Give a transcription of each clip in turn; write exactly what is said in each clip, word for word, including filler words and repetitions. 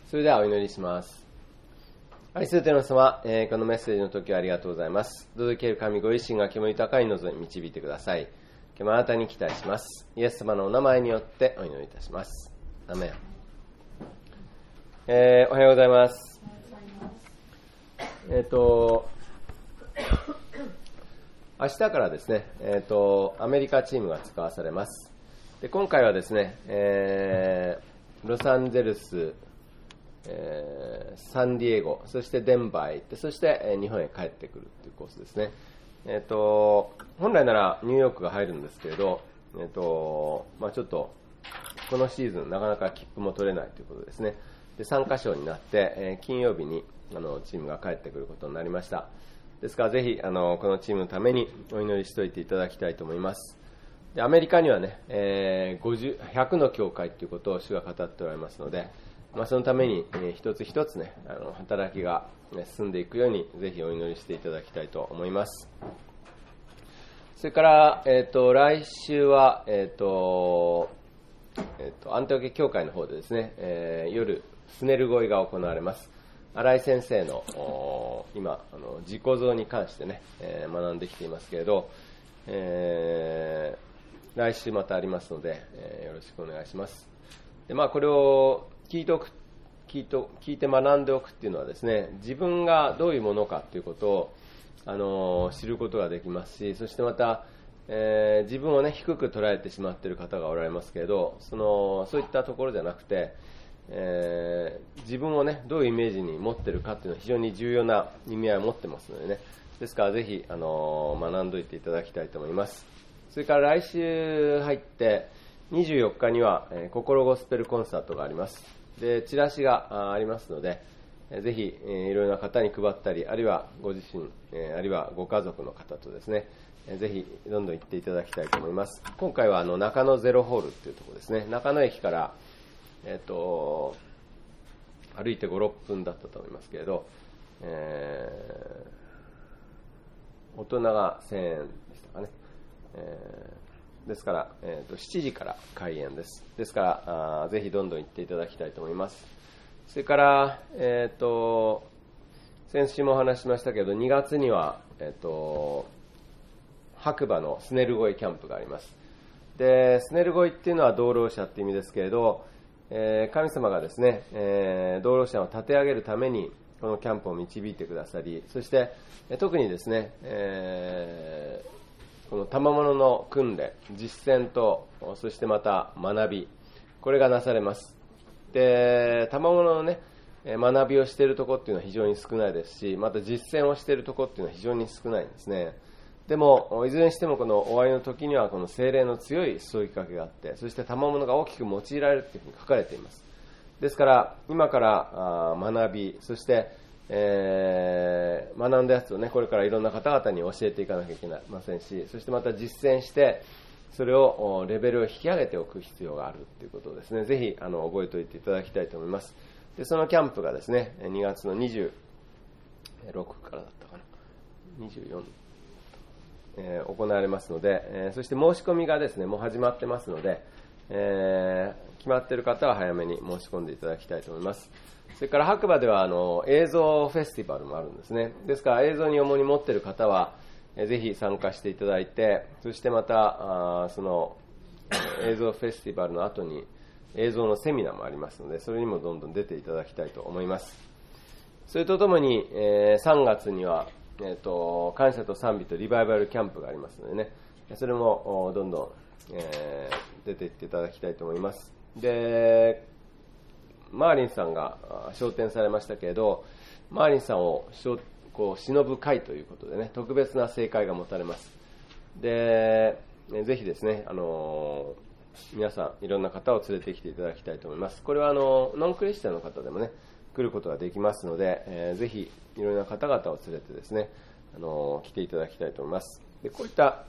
それではお祈りします。愛する天の様、えー、このメッセージの時はありがとうございます。どうぞける神ご自身が煙高い望み導いてください。今日もあなたに期待します。イエス様のお名前によってお祈りいたします。アメン。えー、おはようございます。えっ、ー、と明日からですね、えっ、ー、とアメリカチームが使わされます。で今回はですね、えー、ロサンゼルス、えー、サンディエゴ、そしてデンバーへ行って、そして、えー、日本へ帰ってくるというコースですね。えー、と本来ならニューヨークが入るんですけれど、えーとまあ、ちょっとこのシーズンなかなか切符も取れないということですね。で参加賞になって、えー、金曜日にあのチームが帰ってくることになりました。ですからぜひあのこのチームのためにお祈りしておいていただきたいと思います。でアメリカにはね、えー、ごじゅう、ひゃくの教会ということを主が語っておられますので、まあ、そのために、えー、一つ一つね、あの働きが、ね、進んでいくようにぜひお祈りしていただきたいと思います。それから、えー、と来週は、えーとえー、とアンテオケ教会の方でですね、えー、夜スネルゴイが行われます。新井先生の今あの自己像に関してね、えー、学んできていますけれど、えー、来週またありますので、えー、よろしくお願いします。で、まあ、これを聞いておく聞いて、聞いて学んでおくっていうのはですね、自分がどういうものかということをあの知ることができますし、そしてまた、えー、自分を、ね、低く捉えてしまっている方がおられますけれど、そのそういったところじゃなくて、えー、自分を、ね、どういうイメージに持っているかというのは非常に重要な意味合いを持ってますのでね、ですからぜひ、あの学んでおいていただきたいと思います。それから来週入ってにじゅうよっかには、えー、心ゴスペルコンサートがあります。でチラシがありますので、ぜひ、えー、いろいろな方に配ったり、あるいはご自身、えー、あるいはご家族の方とですね、えー、ぜひどんどん行っていただきたいと思います。今回はあの中野ゼロホールというところですね。中野駅から、えー、と歩いてご、ろっぷんだったと思いますけれど、えー、大人がせんえんでしたかね。えー、ですから、えー、としちじから開演です。ですからあぜひどんどん行っていただきたいと思います。それから、えー、と先週もお話ししましたけど、にがつには、えー、と白馬のスネルゴイキャンプがあります。でスネルゴイっていうのは道路者っていう意味ですけれど、えー、神様がですね、えー、道路者を立て上げるためにこのキャンプを導いてくださり、そして、えー、特にですね、えー、この賜物の訓練、実践と、そしてまた学び、これがなされます。で賜物のね、学びをしているところっていうのは非常に少ないですし、また実践をしているところっていうのは非常に少ないんですね。でもいずれにしてもこの終わりの時にはこの聖霊の強い注ぎかけがあって、そして賜物が大きく用いられるというふうに書かれています。ですから今から学び、そして、えー、学んだやつをね、これからいろんな方々に教えていかなきゃいけませんし、そしてまた実践してそれをレベルを引き上げておく必要があるということをですね、ぜひあの覚えておいていただきたいと思います。でそのキャンプがですね、にがつのにじゅうろくからだったかな、にじゅうよん、えー、行われますので、えー、そして申し込みがですねもう始まってますので、えー、決まっている方は早めに申し込んでいただきたいと思います。それから白馬ではあの映像フェスティバルもあるんですね。ですから映像に主に持っている方はぜひ参加していただいて、そしてまたあその映像フェスティバルの後に映像のセミナーもありますので、それにもどんどん出ていただきたいと思います。それとともに、えー、さんがつには、えーと、感謝と賛美とリバイバルキャンプがありますのでね、それもどんどん、えー、出ていっていただきたいと思います。でマーリンさんが昇天されましたけれど、マーリンさんをこう忍ぶ会ということでね、特別な聖会が持たれます。でぜひですね、あの皆さんいろんな方を連れてきていただきたいと思います。これはあのノンクリスチャンの方でもね来ることができますので、えー、ぜひいろんな方々を連れてですね、あの来ていただきたいと思います。でこういった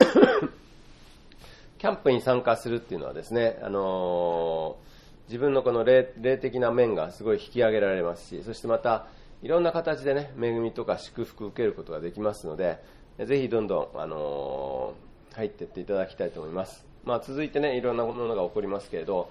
キャンプに参加するっていうのはですね、あの自分のこの 霊, 霊的な面がすごい引き上げられますし、そしてまたいろんな形でね恵みとか祝福を受けることができますので、ぜひどんどん、あの入っていっていただきたいと思います。まあ、続いてねいろんなものが起こりますけれど、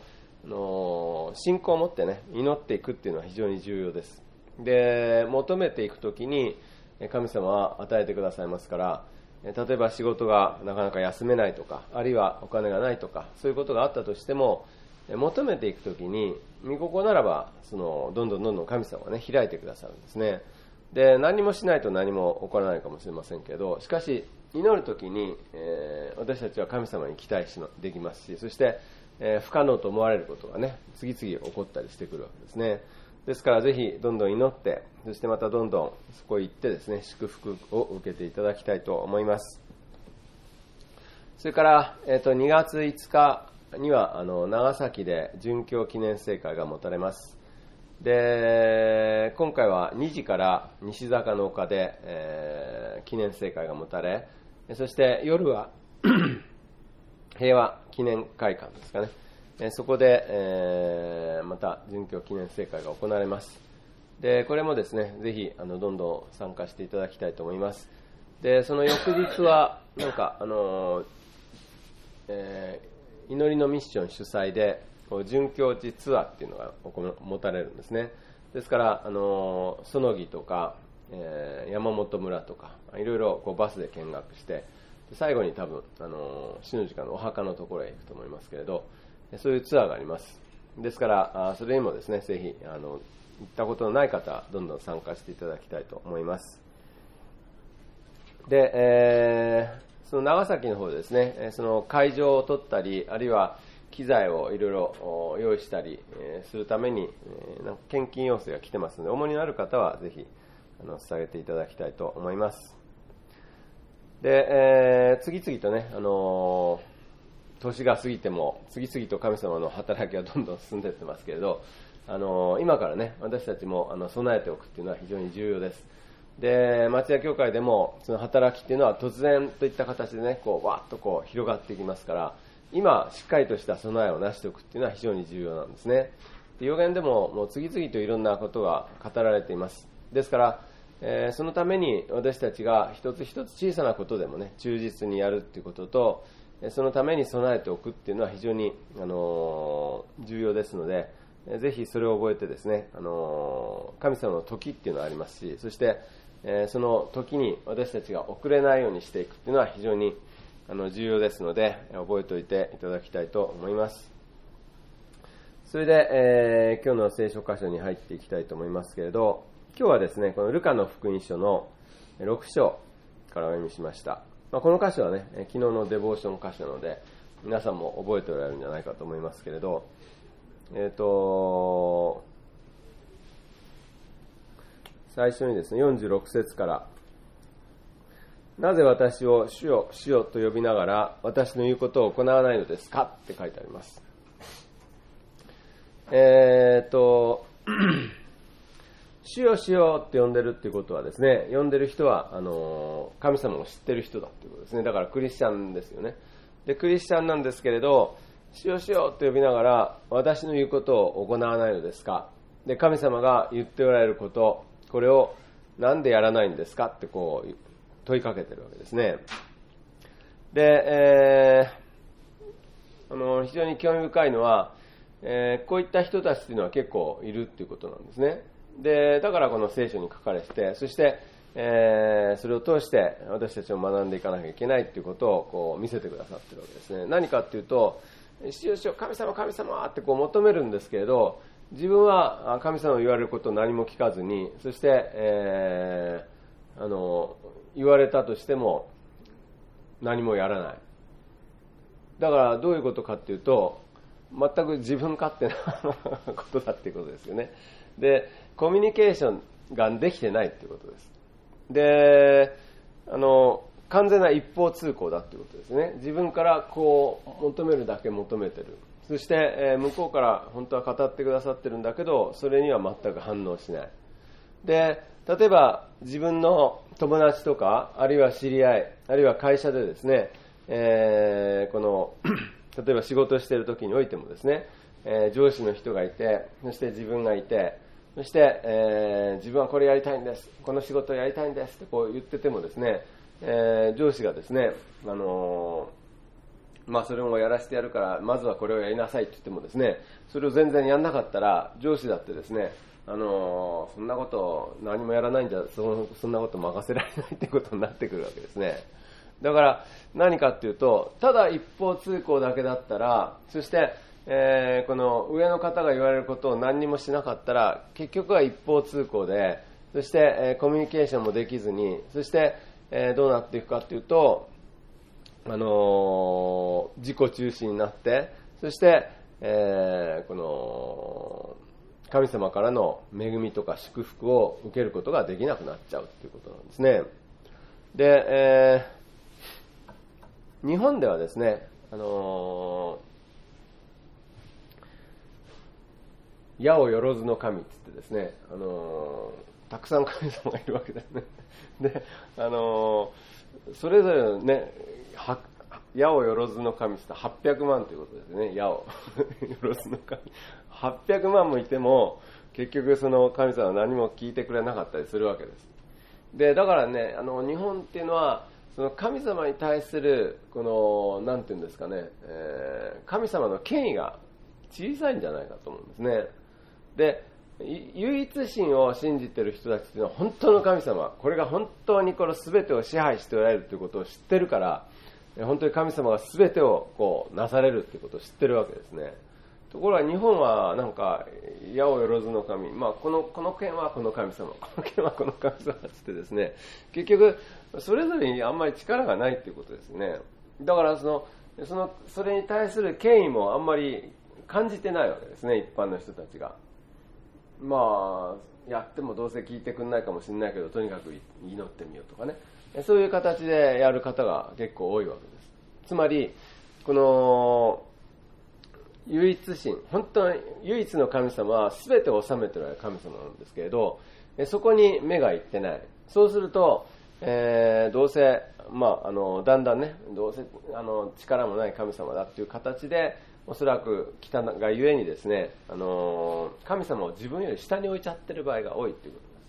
あの信仰を持ってね祈っていくっていうのは非常に重要です。で、求めていくときに神様は与えてくださいますから、例えば仕事がなかなか休めないとか、あるいはお金がないとか、そういうことがあったとしても、求めていくときに御心ならばそのどんどんどんどん神様がね開いてくださるんですね。で、何もしないと何も起こらないかもしれませんけど、しかし祈るときに、えー、私たちは神様に期待しできますし、そして、えー、不可能と思われることがね次々起こったりしてくるわけですね。ですからぜひどんどん祈って、そしてまたどんどんそこへ行ってですね祝福を受けていただきたいと思います。それから、えー、とにがついつかにはあの長崎で殉教記念聖会が持たれます。で、今回はにじから西坂の丘で、えー、記念聖会が持たれ、そして夜は平和記念会館ですかね、えー、そこで、えー、また殉教記念聖会が行われます。で、これもですねぜひあのどんどん参加していただきたいと思います。で、その翌日はなんかあのーえー、祈りのミッション主催で殉教地ツアーっていうのが持たれるんですね。ですから、あの園木とか、えー、山本村とかいろいろこうバスで見学して、最後に多分、あの死の時間のお墓のところへ行くと思いますけれど、そういうツアーがあります。ですからそれにもですねぜひあの行ったことのない方はどんどん参加していただきたいと思います。で、えー、その長崎の方でですね、その会場を取ったり、あるいは機材をいろいろ用意したりするために献金要請が来てますので、重荷のある方はぜひあの捧げていただきたいと思います。で、えー、次々とね、あのー、年が過ぎても次々と神様の働きはどんどん進んでいってますけれど、あのー、今からね私たちもあの備えておくっていうのは非常に重要です。で、町屋教会でもその働きっていうのは突然といった形でねこうわーっとこう広がっていきますから、今しっかりとした備えをなしておくっていうのは非常に重要なんですね。で、預言でももう次々といろんなことが語られています。ですから、えー、そのために私たちが一つ一つ小さなことでもね忠実にやるっていうことと、そのために備えておくっていうのは非常に、あのー、重要ですので、ぜひそれを覚えてですね、あのー、神様の時っていうのはありますし、そして、えー、その時に私たちが遅れないようにしていくっていうのは非常にあの重要ですので、覚えておいていただきたいと思います。それで、えー、今日の聖書箇所に入っていきたいと思いますけれど、今日はですねこのルカの福音書のろく章からお読みしました。まあ、この箇所はね昨日のデボーション箇所なので皆さんも覚えておられるんじゃないかと思いますけれど、えーと最初にですねよんじゅうろく節から、なぜ私を主よ主よと呼びながら私の言うことを行わないのですかって書いてあります。えーと主よ主よって呼んでるっていうことはですね、呼んでる人はあの神様を知ってる人だっていうことですね。だからクリスチャンですよね。で、クリスチャンなんですけれど、主よ主よと呼びながら私の言うことを行わないのですか。で、神様が言っておられること、これをなんでやらないんですかってこう問いかけてるわけですね。で、えー、あの非常に興味深いのは、えー、こういった人たちっていうのは結構いるっていうことなんですね。で、だからこの聖書に書かれてて、そして、えー、それを通して私たちも学んでいかなきゃいけないっていうことをこう見せてくださってるわけですね。何かっていうと、主よ主よ神様神様ってこう求めるんですけれど、自分は神様の言われることを何も聞かずに、そして、えー、あの言われたとしても何もやらない。だからどういうことかっていうと、全く自分勝手なことだっていうことですよね。で、コミュニケーションができてないっていうことです。で、あの完全な一方通行だっていうことですね。自分からこう求めるだけ求めてる。そして、えー、向こうから本当は語ってくださってるんだけど、それには全く反応しない。で、例えば自分の友達とか、あるいは知り合い、あるいは会社でですね、えー、この例えば仕事している時においてもですね、えー、上司の人がいて、そして自分がいて、そして、えー、自分はこれやりたいんです、この仕事をやりたいんですってこう言っててもですね、えー、上司がですね、あのまあそれもやらせてやるからまずはこれをやりなさいって言ってもですね、それを全然やんなかったら上司だってですね、あのー、そんなこと何もやらないんじゃ そ, そんなこと任せられないってことになってくるわけですね。だから何かっていうと、ただ一方通行だけだったら、そして、えー、この上の方が言われることを何にもしなかったら結局は一方通行で、そして、えー、コミュニケーションもできずに、そして、えー、どうなっていくかっていうと、あのー、自己中心になって、そして、えー、この神様からの恵みとか祝福を受けることができなくなっちゃうということなんですね。で、えー、日本ではですね、あのー、矢をよろずの神って言ってですね、あのー、たくさん神様がいるわけですね。で、あのー、それぞれのね、矢をよろずの神ってはっぴゃくまんということですね。矢をよろずの神はっぴゃくまんもいても結局その神様は何も聞いてくれなかったりするわけです。でだからね、あの日本っていうのはその神様に対するこのなんていうんですかね、えー、神様の権威が小さいんじゃないかと思うんですね。で唯一神を信じている人たちっていうのは本当の神様、これが本当にこの全てを支配しておられるということを知ってるから、本当に神様が全てをこうなされるということを知ってるわけですね。ところが日本はなんか矢をよろずの神、まあ、このこの件はこの神様、この件はこの神様ってってですね、結局それぞれにあんまり力がないということですね。だからそのそのそれに対する権威もあんまり感じてないわけですね、一般の人たちが。まあやってもどうせ聞いてくれないかもしれないけど、とにかく祈ってみようとかね、そういう形でやる方が結構多いわけです。つまりこの唯一神、本当に唯一の神様は全てを治めている神様なんですけれど、そこに目がいってない。そうすると、えー、どうせ、まあ、あのだんだんね、どうせあの力もない神様だっていう形でおそらく来たがゆえにですね、あの神様を自分より下に置いちゃってる場合が多いということです。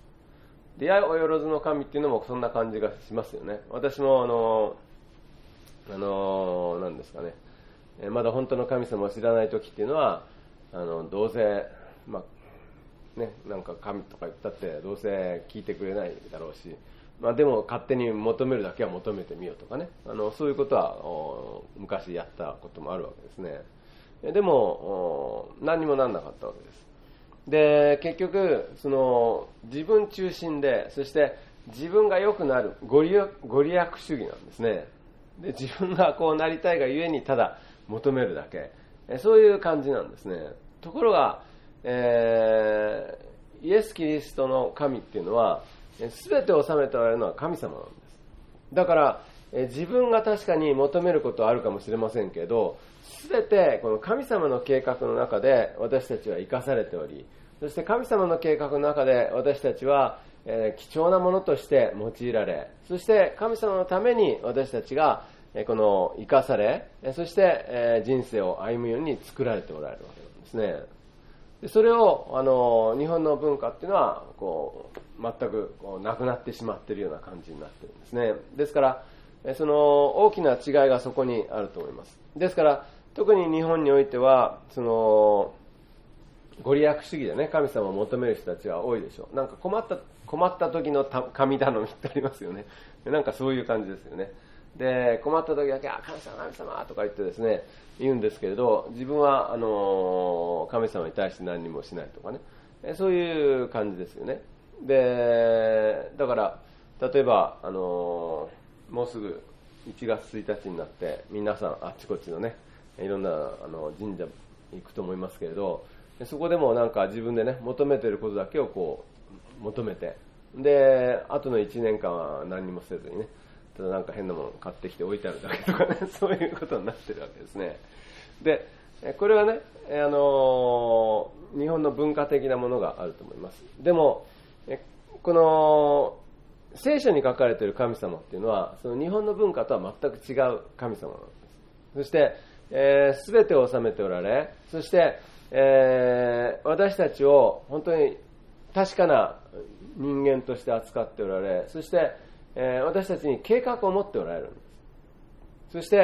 で、矢をよろずの神っていうのもそんな感じがしますよね。私もあのあの何ですかね、まだ本当の神様を知らない時っていうのは、あのどうせ、まあね、なんか神とか言ったってどうせ聞いてくれないだろうし、まあ、でも勝手に求めるだけは求めてみようとかね、あのそういうことは昔やったこともあるわけですね。でも何にもなんなかったわけです。で結局その自分中心で、そして自分が良くなるご利益、ご利益主義なんですね。で自分がこうなりたいがゆえにただ求めるだけ、そういう感じなんですね。ところが、えー、イエス・キリストの神っていうのは全てを治めておられるのは神様なんです。だから自分が確かに求めることはあるかもしれませんけど、全てこの神様の計画の中で私たちは生かされており、そして神様の計画の中で私たちはえー、貴重なものとして用いられ、そして神様のために私たちが、えー、この生かされ、そして、えー、人生を歩むように作られておられるわけなんですね。でそれをあの日本の文化っていうのはこう全くこうなくなってしまっているような感じになっているんですね。ですからその大きな違いがそこにあると思います。ですから特に日本においてはそのご利益主義でね、神様を求める人たちは多いでしょう。なんか困った困った時の神頼みってありますよね。なんかそういう感じですよね。で困った時だけ、あ、神様神様とか言ってですね言うんですけれど、自分はあの神様に対して何にもしないとかね、そういう感じですよね。でだから例えばあのもうすぐいちがつついたちになって皆さんあっちこっちのねいろんなあの神社行くと思いますけれど、そこでもなんか自分でね求めていることだけをこう求めて、であとのいちねんかんは何にもせずにね、ただなんか変なもの買ってきて置いてあるだけとかね、そういうことになってるわけですね。でこれはね、あの日本の文化的なものがあると思います。でもこの聖書に書かれている神様っていうのはその日本の文化とは全く違う神様なんです。そして、えー、全てを治めておられ、そして、えー、私たちを本当に確かな人間として扱っておられ、そして、えー、私たちに計画を持っておられるんです。そして、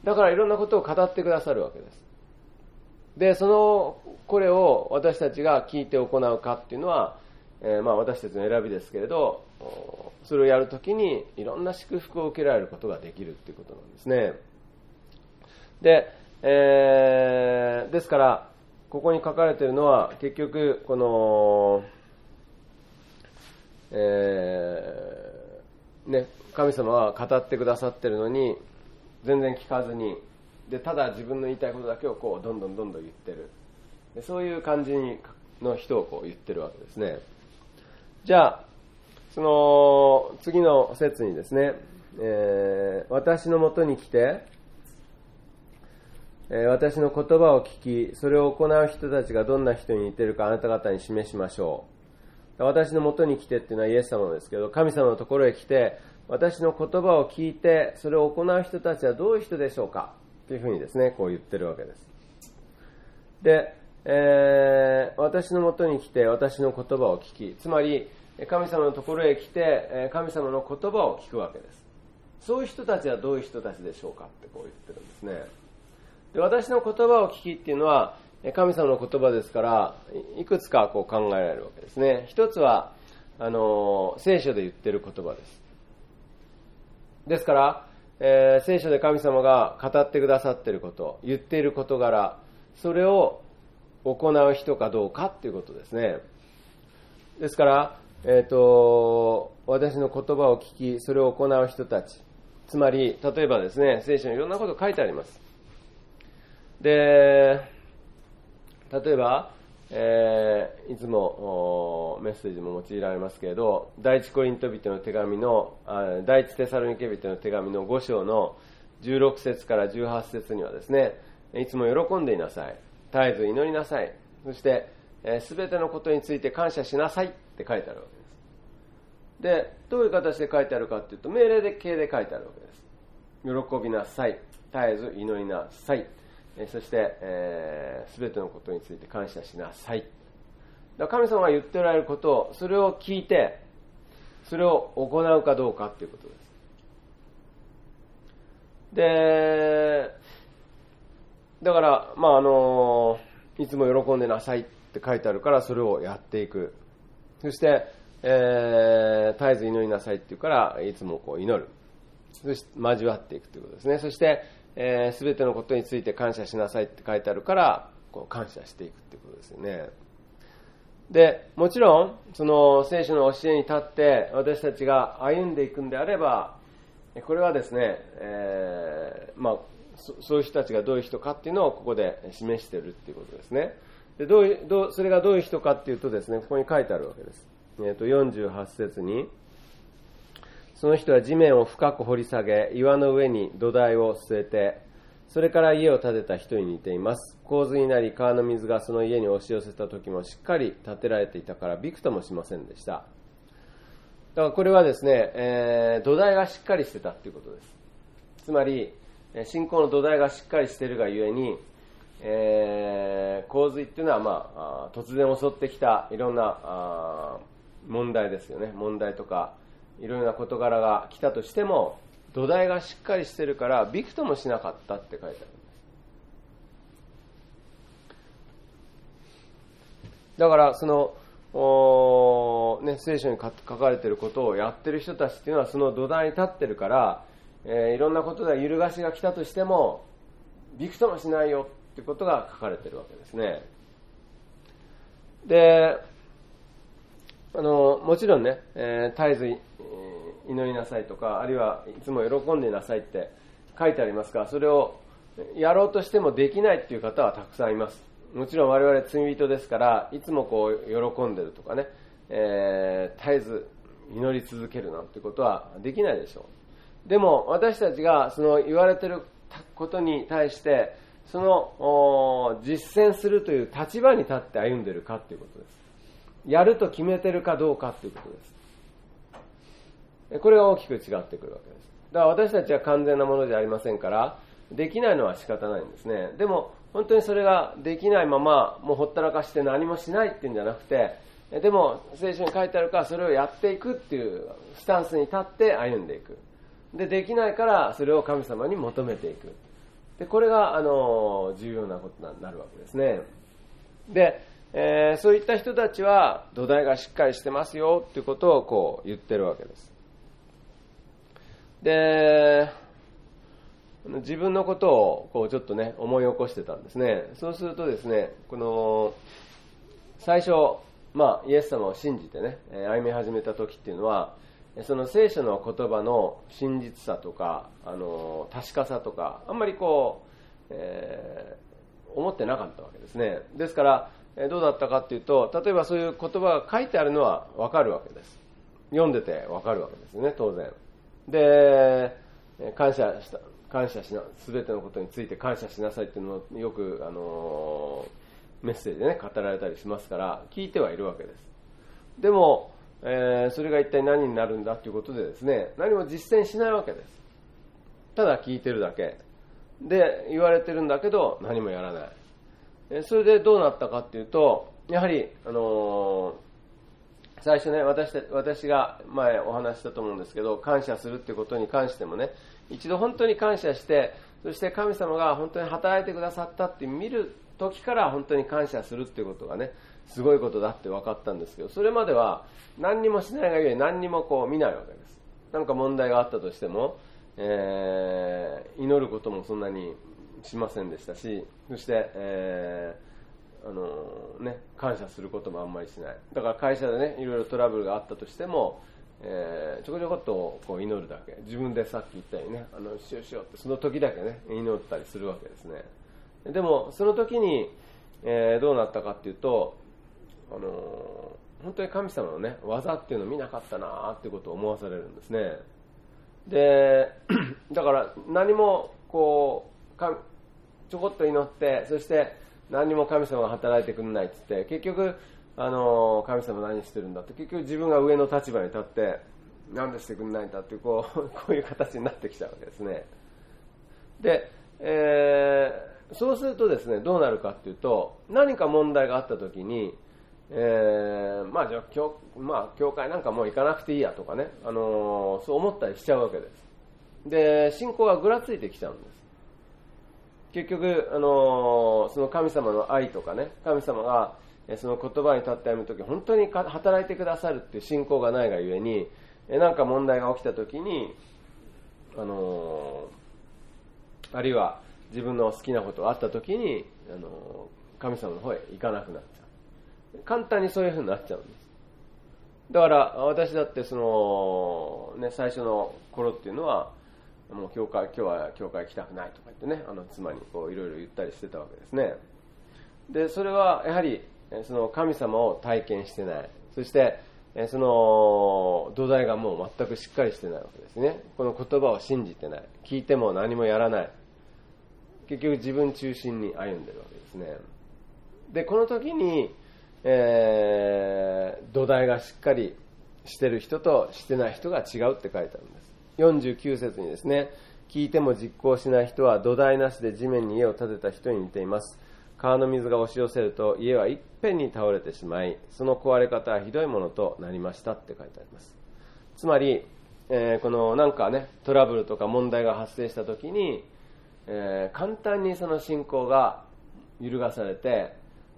だからいろんなことを語ってくださるわけです。で、その、これを私たちが聞いて行うかっていうのは、えー、まあ私たちの選びですけれど、それをやるときにいろんな祝福を受けられることができるっていうことなんですね。で、えー、ですから、ここに書かれているのは、結局、この、えー、ね、神様は語ってくださっているのに、全然聞かずに、で、ただ自分の言いたいことだけをこう、どんどんどんどん言ってる。で、そういう感じの人をこう言ってるわけですね。じゃあ、その、次の節にですね、えー、私のもとに来て、えー、私の言葉を聞き、それを行う人たちがどんな人に似ているかあなた方に示しましょう。私のもとに来てっていうのはイエス様ですけど、神様のところへ来て、私の言葉を聞いて、それを行う人たちはどういう人でしょうかというふうにですね、こう言ってるわけです。で、えー、私のもとに来て、私の言葉を聞き、つまり、神様のところへ来て、神様の言葉を聞くわけです。そういう人たちはどういう人たちでしょうかってこう言ってるんですね。で、私の言葉を聞きっていうのは、神様の言葉ですから、いくつかこう考えられるわけですね。一つは、あの、聖書で言ってる言葉です。ですから、えー、聖書で神様が語ってくださっていること、言っている事柄、それを行う人かどうかっていうことですね。ですから、えっと、私の言葉を聞き、それを行う人たち。つまり、例えばですね、聖書にいろんなこと書いてあります。で、例えば、えー、いつもメッセージも用いられますけれど、第一コリント人の手紙の、あ第一テサロニケ人の手紙のご章のじゅうろく節からじゅうはち節にはですね、いつも喜んでいなさい。絶えず祈りなさい。そして、すべてのことについて感謝しなさいって書いてあるわけです。で、どういう形で書いてあるかっていうと、命令で形で書いてあるわけです。喜びなさい。絶えず祈りなさい。そして、えー、全てのことについて感謝しなさい。だから神様が言っておられることを、それを聞いて、それを行うかどうかっていうことです。で、だから、まああの、いつも喜んでなさいって書いてあるから、それをやっていく。そして、えー、絶えず祈りなさいっていうから、いつもこう祈る。そして交わっていくということですね。そして、えー、全てのことについて感謝しなさいって書いてあるから、こう感謝していくということですよね。で、もちろん、その聖書の教えに立って私たちが歩んでいくんであれば、これはですね、えー、まあそ、そういう人たちがどういう人かっていうのをここで示しているっていうことですね。で、どういう、どう、それがどういう人かっていうとですね、ここに書いてあるわけです。えっと、よんじゅうはち節に、その人は地面を深く掘り下げ、岩の上に土台を据えて、それから家を建てた人に似ています。洪水になり、川の水がその家に押し寄せた時もしっかり建てられていたから、びくともしませんでした。だからこれはですね、えー、土台がしっかりしてたっていうことです。つまり、信仰の土台がしっかりしているがゆえに、えー、洪水っていうのは、まあ、突然襲ってきたいろんなあ問題ですよね。問題とか、いろいろな事柄が来たとしても、土台がしっかりしてるからびくともしなかったって書いてあるんです。だからそのお、ね、聖書に書かれていることをやってる人たちっていうのはその土台に立ってるから、えー、いろんなことで揺るがしが来たとしてもびくともしないよってことが書かれているわけですね。で、あのもちろんね、えー、絶えず祈りなさいとか、あるいはいつも喜んでなさいって書いてありますが、それをやろうとしてもできないっていう方はたくさんいます。もちろん我々罪人ですから、いつもこう喜んでるとかね、えー、絶えず祈り続けるなんてことはできないでしょう。でも私たちがその言われていることに対して、その実践するという立場に立って歩んでいるかということです。やると決めてるかどうかということです。これが大きく違ってくるわけです。だから私たちは完全なものじゃありませんから、できないのは仕方ないんですね。でも本当にそれができないままもうほったらかして何もしないっていうんじゃなくて、でも聖書に書いてあるからそれをやっていくっていうスタンスに立って歩んでいく。で、できないからそれを神様に求めていく。 でこれがあの重要なことになるわけですね。で、えー、そういった人たちは土台がしっかりしてますよということをこう言ってるわけです。で、自分のことをこうちょっとね思い起こしてたんですね。そうするとですね、この最初、まあ、イエス様を信じてね歩み始めた時っていうのは、その聖書の言葉の真実さとかあの確かさとかあんまりこう、えー、思ってなかったわけですね。ですからどうだったかっていうと、例えばそういう言葉が書いてあるのは分かるわけです。読んでて分かるわけですよね、当然。で、感謝した感謝しな、すべてのことについて感謝しなさいっていうのもよく、あのー、メッセージでね語られたりしますから聞いてはいるわけです。でも、えー、それが一体何になるんだということでですね、何も実践しないわけです。ただ聞いてるだけで言われてるんだけど何もやらない。えー、それでどうなったかっていうと、やはり、あのー、最初ね 私, 私が前お話したと思うんですけど、感謝するっていうことに関してもね、一度本当に感謝して、そして神様が本当に働いてくださったって見る時から本当に感謝するっていうことがねすごいことだって分かったんですけど、それまでは何にもしないがゆえ何にもこう見ないわけです。なんか問題があったとしても、えー、祈ることもそんなにしませんでしたし、そして、えーあのーね、感謝することもあんまりしない。だから会社でねいろいろトラブルがあったとしても、えー、ちょこちょこっとこう祈るだけ、自分でさっき言ったようにね、あのしようしようってその時だけね祈ったりするわけですね。でもその時に、えー、どうなったかっていうと、あのー、本当に神様のね技っていうのを見なかったなっていうことを思わされるんですね。でだから何もこうかちょこっと祈って、そして何も神様が働いてくれないって言って、結局あの神様何してるんだって、結局自分が上の立場に立って何でしてくれないんだっていうこう、こういう形になってきちゃうわけですね。で、えー、そうするとですねどうなるかっていうと、何か問題があった時に、えー、まあじゃあ教、まあ、教会なんかもう行かなくていいやとかね、あのー、そう思ったりしちゃうわけです。で、信仰がぐらついてきちゃうんです。結局、あのー、その神様の愛とかね、神様がその言葉に立って歩むとき本当に働いてくださるっていう信仰がないがゆえに、何か問題が起きたときに、あのー、あるいは自分の好きなことがあったときに、あのー、神様の方へ行かなくなっちゃう。簡単にそういう風になっちゃうんです。だから私だってその、ね、最初の頃っていうのは、もう教会、今日は教会来たくないとか言ってね、あの妻にこういろいろ言ったりしてたわけですね。で、それはやはりその神様を体験してない。そしてその土台がもう全くしっかりしてないわけですね。この言葉を信じてない。聞いても何もやらない。結局自分中心に歩んでるわけですね。で、この時に、えー、土台がしっかりしてる人としてない人が違うって書いてあるんです。よんじゅうきゅう節にですね、聞いても実行しない人は土台なしで地面に家を建てた人に似ています。川の水が押し寄せると家はいっぺんに倒れてしまい、その壊れ方はひどいものとなりましたって書いてあります。つまり、えー、このなんかねトラブルとか問題が発生した時に、えー、簡単にその信仰が揺るがされて、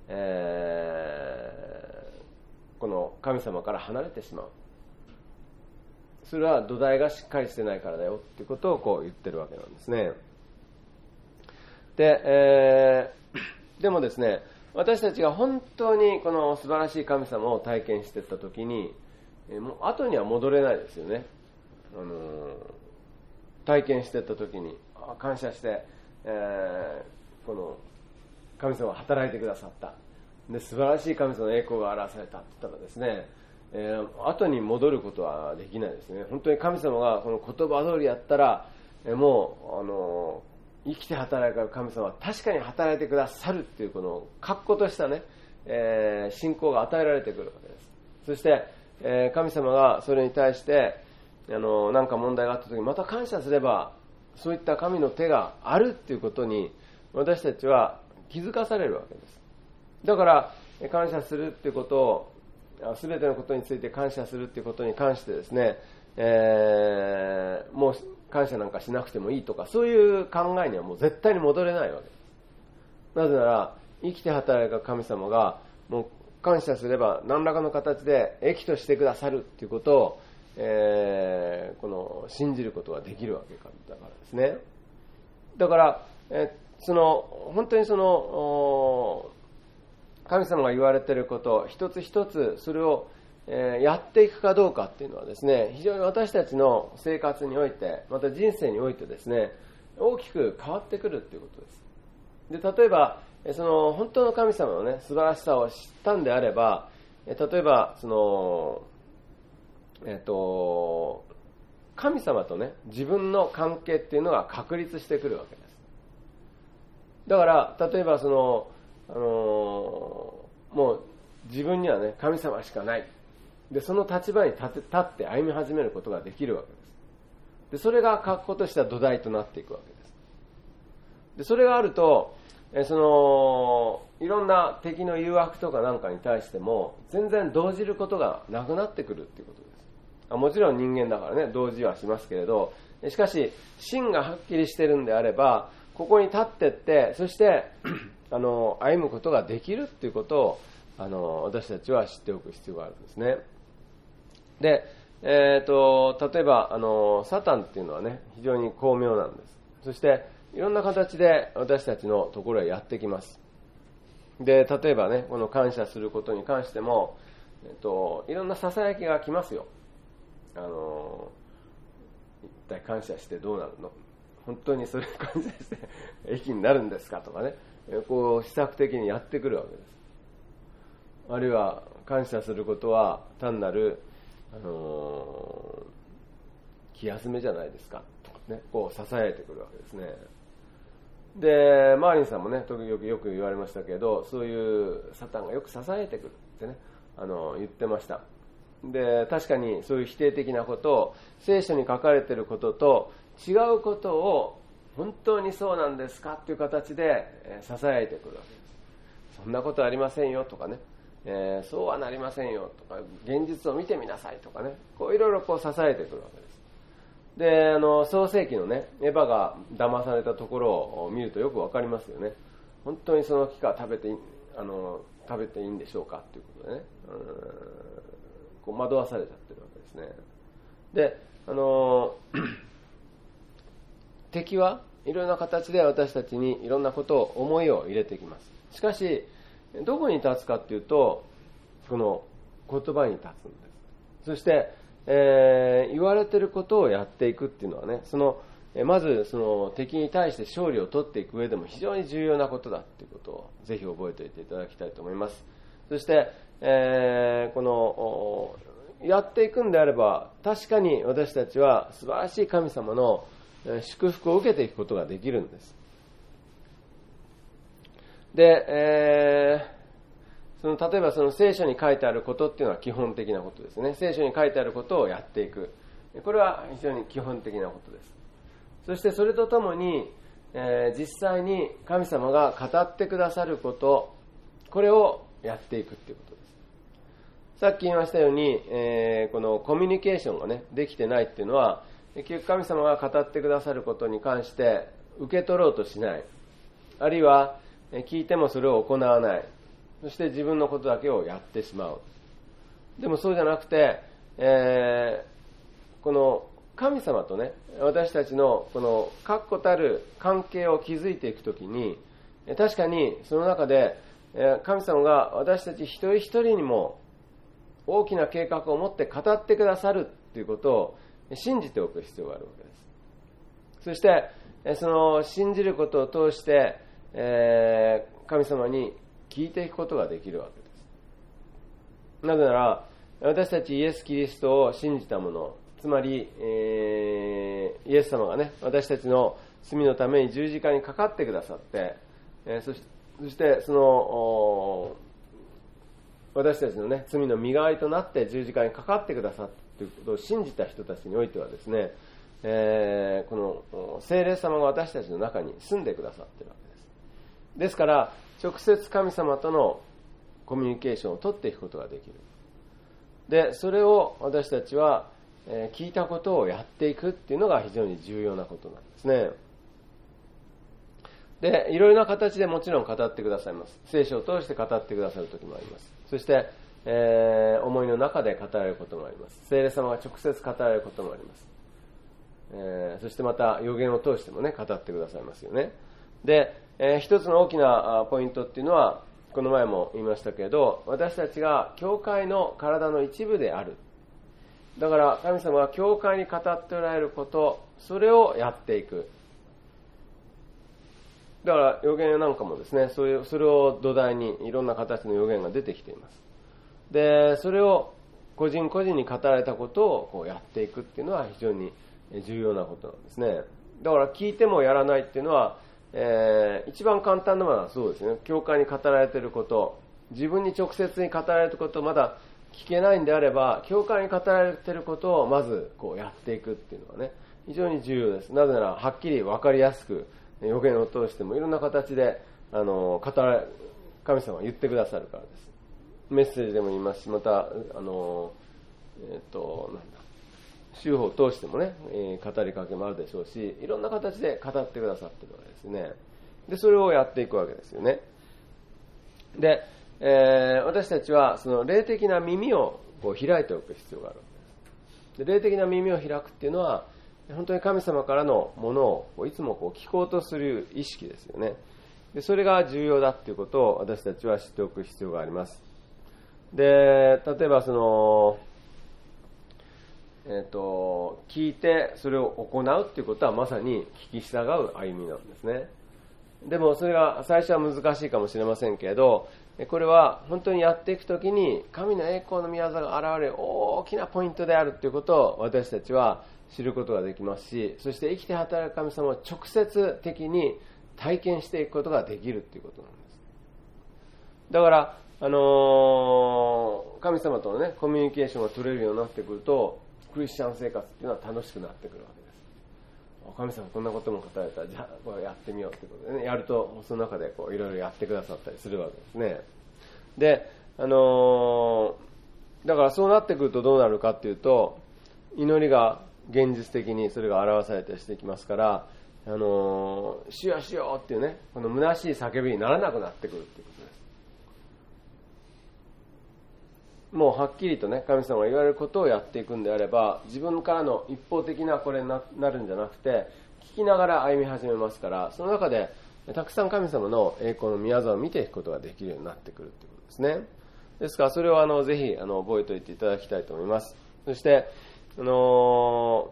えー、この神様から離れてしまう。それは土台がしっかりしてないからだよっていうことをこう言ってるわけなんですね。で、えー、でもですね、私たちが本当にこの素晴らしい神様を体験していったときに、えー、もう後には戻れないですよね。あのー、体験していったときに感謝して、えー、この神様が働いてくださった。で、素晴らしい神様の栄光が表されたって言ったらですね、えー、後に戻ることはできないですね。本当に神様がこの言葉通りやったら、えー、もう、あのー、生きて働く神様は確かに働いてくださるっていうこの確固としたね、えー、信仰が与えられてくるわけです。そして、えー、神様がそれに対して、あのー、なんか問題があった時にまた感謝すれば、そういった神の手があるっていうことに私たちは気づかされるわけです。だから感謝するっていうことを、すべてのことについて感謝するっていうことに関してですね、えー、もう感謝なんかしなくてもいいとか、そういう考えにはもう絶対に戻れないわけです。なぜなら生きて働く神様がもう感謝すれば何らかの形で益としてくださるということを、えー、この信じることができるわけだからですね。だから、えー、その本当にその神様が言われていること一つ一つそれを、えー、やっていくかどうかっていうのはですね、非常に私たちの生活においてまた人生においてですね、大きく変わってくるということです。で、例えばその本当の神様のね素晴らしさを知ったんであれば、例えばそのえっと神様とね自分の関係っていうのが確立してくるわけです。だから例えばそのあのもう自分にはね神様しかないで、その立場に立って立って歩み始めることができるわけです。でそれが確固とした土台となっていくわけです。でそれがあるとそのいろんな敵の誘惑とかなんかに対しても全然動じることがなくなってくるっていうことです。もちろん人間だからね動じはしますけれど、しかし芯がはっきりしてるんであればここに立ってってそしてあの歩むことができるっていうことをあの私たちは知っておく必要があるんですね。で、えー、と例えばあのサタンっていうのはね非常に巧妙なんです。そしていろんな形で私たちのところへやってきます。で例えばねこの感謝することに関しても、えっと、いろんなささやきが来ますよ。あの一体感謝してどうなるの、本当にそれ感謝して益になるんですかとかね、こう施策的にやってくるわけです。あるいは感謝することは単なる、あのー、気休めじゃないですかとかね、こう囁いてくるわけですね。でマーリンさんもね時々よく言われましたけど、そういうサタンがよく囁いてくるってねあの言ってました。で確かにそういう否定的なことを聖書に書かれていることと違うことを本当にそうなんですかっていう形で囁いてくるわけです。そんなことありませんよとかね、えー、そうはなりませんよとか、現実を見てみなさいとかね、こういろいろこう囁いてくるわけです。であの創世記のねエヴァが騙されたところを見るとよくわかりますよね。本当にその木から食べていあの食べていいんでしょうかっていうことでね、うんこう惑わされちゃってるわけですね。であの敵はいろんな形で私たちにいろんなことを思いを入れてきます。しかしどこに立つかっていうとこの言葉に立つんです。そしてえー、言われていることをやっていくっていうのはね、そのまずその敵に対して勝利を取っていく上でも非常に重要なことだっていうことをぜひ覚えておいていただきたいと思います。そして、えー、このやっていくんであれば確かに私たちは素晴らしい神様の祝福を受けていくことができるんです。で、えーその例えばその聖書に書いてあることっていうのは基本的なことですね。聖書に書いてあることをやっていく、これは非常に基本的なことです。そしてそれとともに、えー、実際に神様が語ってくださること、これをやっていくっていうことです。さっき言いましたように、えー、このコミュニケーションがねできてないっていうのは、結局神様が語ってくださることに関して受け取ろうとしない、あるいは聞いてもそれを行わない、そして自分のことだけをやってしまう。でもそうじゃなくて、えー、この神様とね私たちのこの確固たる関係を築いていくときに、確かにその中で神様が私たち一人一人にも大きな計画を持って語ってくださるということを信じておく必要があるわけです。そしてその信じることを通して、えー、神様に聞いていくことができるわけです。なぜなら私たちイエス・キリストを信じた者、つまり、えー、イエス様がね私たちの罪のために十字架にかかってくださって、えー、そし、そしてその私たちのね罪の身代わりとなって十字架にかかってくださったということを信じた人たちにおいてはですね、えー、この聖霊様が私たちの中に住んでくださっているわけです。ですから直接神様とのコミュニケーションを取っていくことができる。でそれを私たちはえー、聞いたことをやっていくっていうのが非常に重要なことなんですね。で、いろいろな形でもちろん語ってくださいます。聖書を通して語ってくださる時もあります。そして、えー、思いの中で語られることもあります。聖霊様が直接語られることもあります。えー、そしてまた予言を通してもね、語ってくださいますよね。で、えー、一つの大きなポイントっていうのは、この前も言いましたけれど、私たちが教会の体の一部である。だから神様が教会に語っておられること、それをやっていく。だから予言なんかもですね、そういう、それを土台にいろんな形の予言が出てきています。で、それを個人個人に語られたことをこうやっていくっていうのは非常に重要なことなんですね。だから聞いてもやらないっていうのは、えー、一番簡単なのはそうですね、教会に語られていること、自分に直接に語られていることをまだ聞けないんであれば、教会に語られていることをまずこうやっていくっていうのはね、非常に重要です。なぜならはっきり分かりやすく予言を通してもいろんな形であの語られ神様が言ってくださるからです。メッセージでも言いますし、またあのえっ、ー、となんだ宗法を通してもね、えー、語りかけもあるでしょうし、いろんな形で語ってくださっているわけですね。で、それをやっていくわけですよね。で、えー、私たちはその霊的な耳をこう開いておく必要があるわけです。で、霊的な耳を開くっていうのは、本当に神様からのものをこういつもこう聞こうとする意識ですよね。で、それが重要だっていうことを私たちは知っておく必要があります。で、例えばその、えっと、聞いてそれを行うっていうことはまさに聞き従う歩みなんですね。でもそれが最初は難しいかもしれませんけれど、これは本当にやっていくときに神の栄光の御業が現れる大きなポイントであるということを私たちは知ることができますし、そして生きて働く神様を直接的に体験していくことができるということなんです。だから、あのー、神様とのね、コミュニケーションが取れるようになってくると、クリスチャン生活っていうのは楽しくなってくるわけです。神様こんなことも語られたら、じゃあこれやってみようということでね、やるとその中でこういろいろやってくださったりするわけですね。で、あのー、だからそうなってくるとどうなるかっていうと、祈りが現実的にそれが表されたりしていきますから、あのー、主よ主よっていうね、この虚しい叫びにならなくなってくるっていうことです。もうはっきりとね、神様が言われることをやっていくんであれば、自分からの一方的なこれに な, なるんじゃなくて、聞きながら歩み始めますから、その中でたくさん神様の栄光の御業を見ていくことができるようになってくるということですね。ですからそれをあのぜひあの覚えておいていただきたいと思います。そして、あの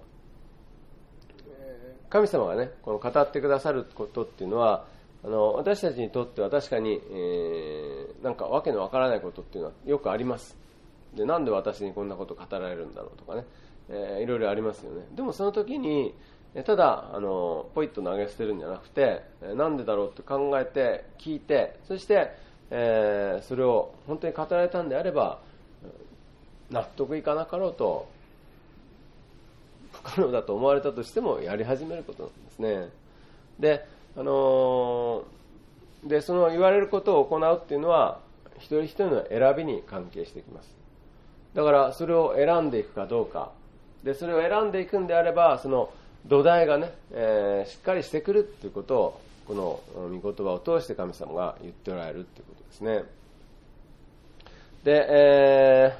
ー、神様がね、この語ってくださることっていうのは、あの私たちにとっては確かに、えー、なんかわけのわからないことっていうのはよくあります。で、なんで私にこんなこと語られるんだろうとかね、えー、いろいろありますよね。でもその時にただあのポイッと投げ捨てるんじゃなくて、なんでだろうと考えて聞いて、そして、えー、それを本当に語られたんであれば納得いかなかろうと、不可能だと思われたとしてもやり始めることなんですね。で、あのー、でその言われることを行うっていうのは一人一人の選びに関係してきます。だからそれを選んでいくかどうかで、それを選んでいくんであれば、その土台がね、えー、しっかりしてくるっていうことをこの御言葉を通して神様が言っておられるっていうことですね。で、え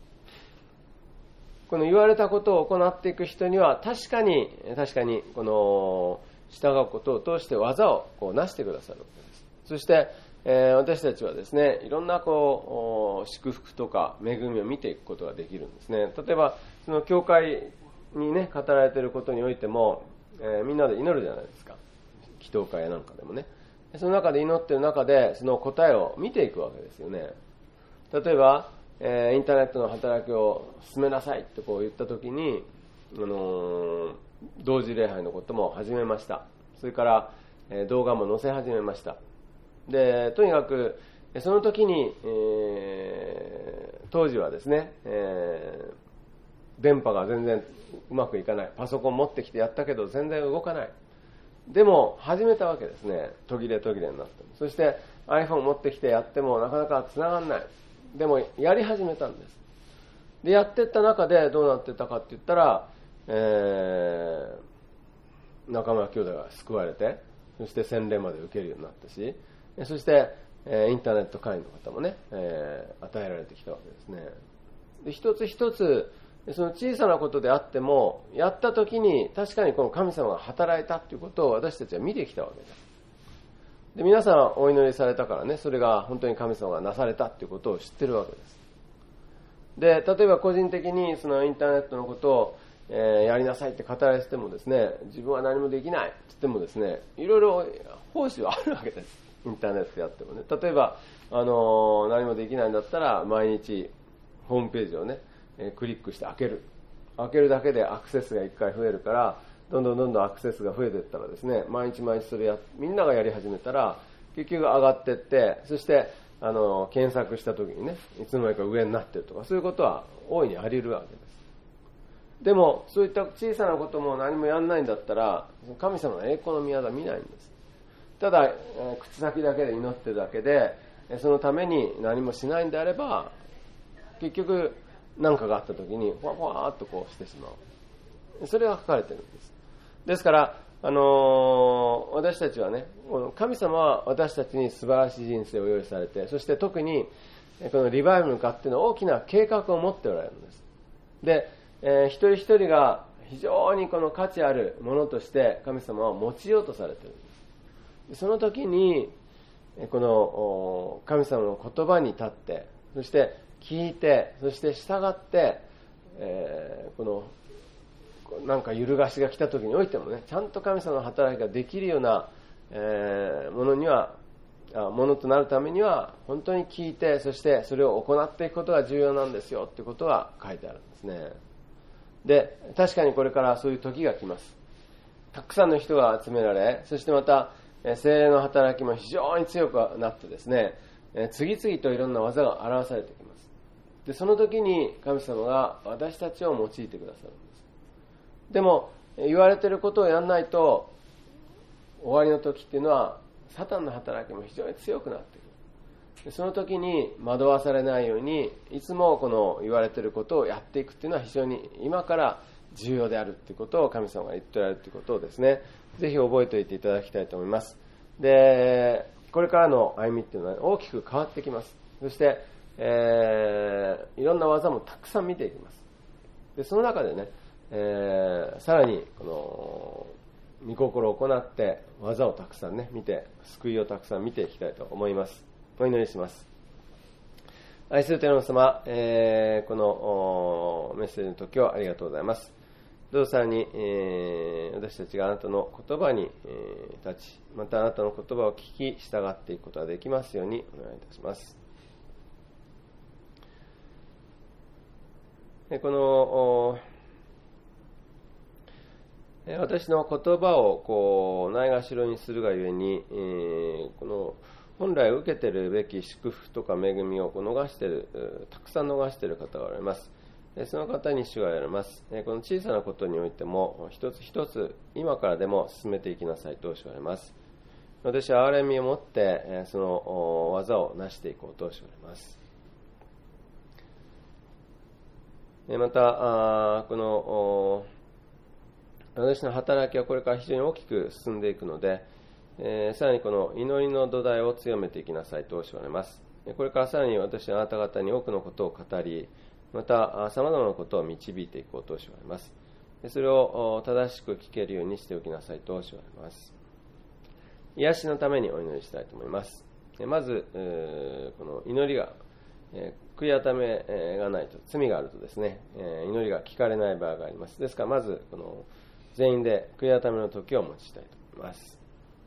ー、この言われたことを行っていく人には確かに確かにこの従うことを通して技をこう成してくださるわけです。そしてえー、私たちはですね、いろんなこう祝福とか恵みを見ていくことができるんですね。例えばその教会にね語られていることにおいても、えー、みんなで祈るじゃないですか。祈祷会なんかでもね。その中で祈っている中でその答えを見ていくわけですよね。例えば、えー、インターネットの働きを進めなさいってこう言ったときに、あのー、同時礼拝のことも始めました。それから、えー、動画も載せ始めました。で、とにかくその時に、えー、当時はですね、えー、電波が全然うまくいかない。パソコン持ってきてやったけど全然動かない。でも始めたわけですね。途切れ途切れになって。そして iPhone 持ってきてやってもなかなか繋がらない。でもやり始めたんです。 でやっていった中でどうなってたかって言ったら、えー、中村兄弟が救われて、そして洗礼まで受けるようになったし、そして、えー、インターネット会員の方もね、えー、与えられてきたわけですね。で一つ一つその小さなことであっても、やった時に確かにこの神様が働いたということを私たちは見てきたわけです。で皆さんお祈りされたからね、それが本当に神様がなされたということを知ってるわけです。で例えば個人的にそのインターネットのことを、えー、やりなさいって語られてもですね、自分は何もできないって言ってもですね、いろいろ奉仕はあるわけです。インターネットやってもね、例えば、あのー、何もできないんだったら毎日ホームページをね、えー、クリックして開ける開けるだけでアクセスがいっかい増えるから、どんどんどんどんアクセスが増えていったらですね、毎日毎日それやみんながやり始めたら結局上がっていって、そしてあの検索した時にね、いつの間にか上になってるとか、そういうことは大いにあり得るわけです。でもそういった小さなことも何もやらないんだったら、神様の栄光の御業見ないんです。ただ口先だけで祈ってるだけで、そのために何もしないんであれば、結局何かがあった時にふわふわっとこうしてしまう。それが書かれてるんです。ですから、あのー、私たちはね、神様は私たちに素晴らしい人生を用意されて、そして特にこのリバイブに向かっての大きな計画を持っておられるんです。で、えー、一人一人が非常にこの価値あるものとして神様を用いようとされているんです。その時にこの神様の言葉に立って、そして聞いて、そして従って、えー、このなんか揺るがしが来た時においてもね、ちゃんと神様の働きができるような、えー、ものにはものとなるためには本当に聞いて、そしてそれを行っていくことが重要なんですよということが書いてあるんですね。で確かにこれからそういう時が来ます。たくさんの人が集められ、そしてまた聖霊の働きも非常に強くなってですね、次々といろんな技が表されてきます。でその時に神様が私たちを用いてくださるんです。でも言われていることをやらないと、終わりの時っていうのはサタンの働きも非常に強くなっている。でその時に惑わされないように、いつもこの言われていることをやっていくっていうのは非常に今から重要であるっていうことを神様が言っておられるということをですね、ぜひ覚えておいていただきたいと思います。でこれからの歩みっていうのは大きく変わってきます。そして、えー、いろんな技もたくさん見ていきます。でその中でね、えー、さらにこの御心を行って技をたくさんね見て、救いをたくさん見ていきたいと思います。お祈りします。愛する天の様、えー、このメッセージの時をありがとうございます。どうぞさらに、えー、私たちがあなたの言葉に、えー、立ち、またあなたの言葉を聞き従っていくことができますようにお願いいたします。この私の言葉をこうないがしろにするがゆえに、えー、この本来受けているべき祝福とか恵みを逃している、たくさん逃している方がおられます。その方に主が言われます。この小さなことにおいても一つ一つ今からでも進めていきなさいと主が言われます。私は憐れみを持ってその技を成していこうと主が言われます。またこの私の働きはこれから非常に大きく進んでいくので、えー、さらにこの祈りの土台を強めていきなさいと教えられます。これからさらに私はあなた方に多くのことを語り、また様々なことを導いていこうと教えられます。それを正しく聞けるようにしておきなさいと教えられます。癒しのためにお祈りしたいと思います。まずこの祈りが悔い改めがないと、罪があるとですね、祈りが聞かれない場合があります。ですからまずこの全員で悔い改めの時を持ちたいと思います。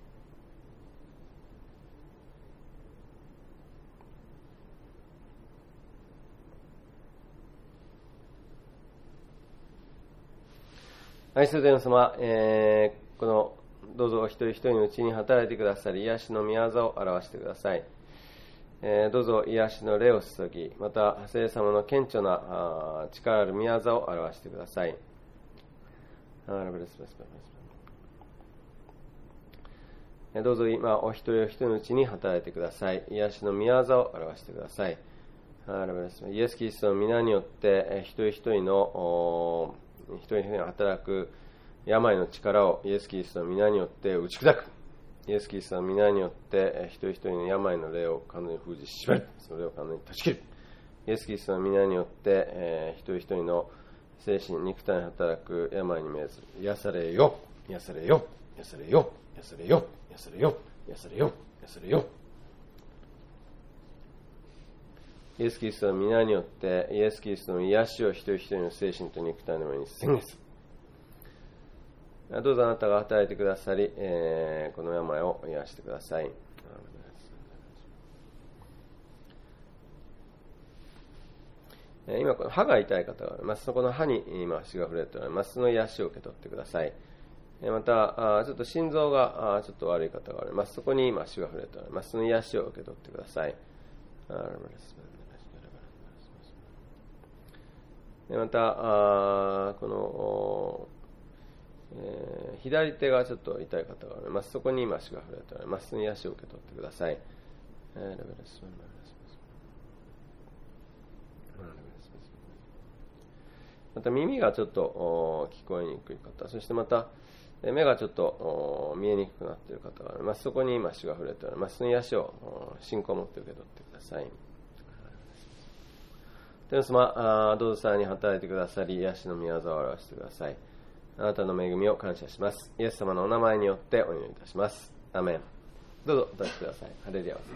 愛する天の様、えー、このどうぞ一人一人のうちに働いてくださり、癒しの御業を表してください。えー、どうぞ癒しの霊を注ぎ、また聖霊様の顕著な力ある御業を表してください。どうぞ今お一人お一人のうちに働いてください。癒しの御業を表してください。 イエス・キリストの皆によって一人一人の一人一人が働く病の力をイエス・キリストの皆によって打ち砕く。イエス・キリストの皆によって一人一人の病の霊を完全に封じ縛る。それを完全に断ち切る。イエス・キリストの皆によって、えー、一人一人の精神、肉体に働く病に命ずる。癒されよ、癒されよ、癒されよ、癒されよ、癒されよ、癒されよ、癒されよ。イエス・キリストの皆によって、イエス・キリストの癒しを一人一人の精神と肉体の上に宣言する。どうぞあなたが働いてくださり、えー、この病を癒してください。今、この歯が痛い方があります。そこの歯に今、足が触れております。その癒しを受け取ってください。また、ちょっと心臓がちょっと悪い方がおります。そこに今、足が触れております。その癒しを受け取ってください。また、この、えー、左手がちょっと痛い方がおります。そこに今足が触れております。その癒しを受け取ってください。また耳がちょっと聞こえにくい方、そしてまた目がちょっと見えにくくなっている方がおります。そこに今足が触れております。その癒しを信仰を持って受け取ってください。天様、どうぞさらに働いてくださり、癒しの御業を表してください。あなたの恵みを感謝します。イエス様のお名前によってお祈りいたします。アーメン。どうぞお立ちください。ハレルヤ。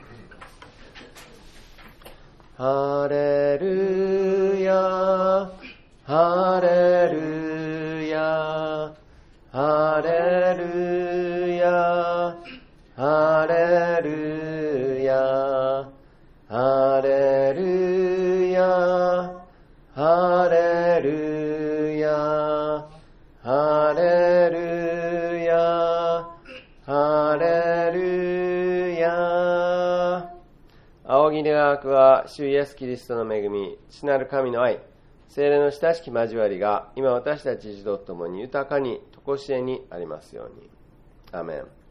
ハレルヤ、ハレルヤ、ハレルヤ、ハレルヤ、ハレルヤ、ハレルヤ、ハレルヤ、ハレルヤ。仰ぎ願わくは主イエスキリストの恵み、父なる神の愛、聖霊の親しき交わりが今私たち一同ともに豊かに常しえにありますように。アーメン。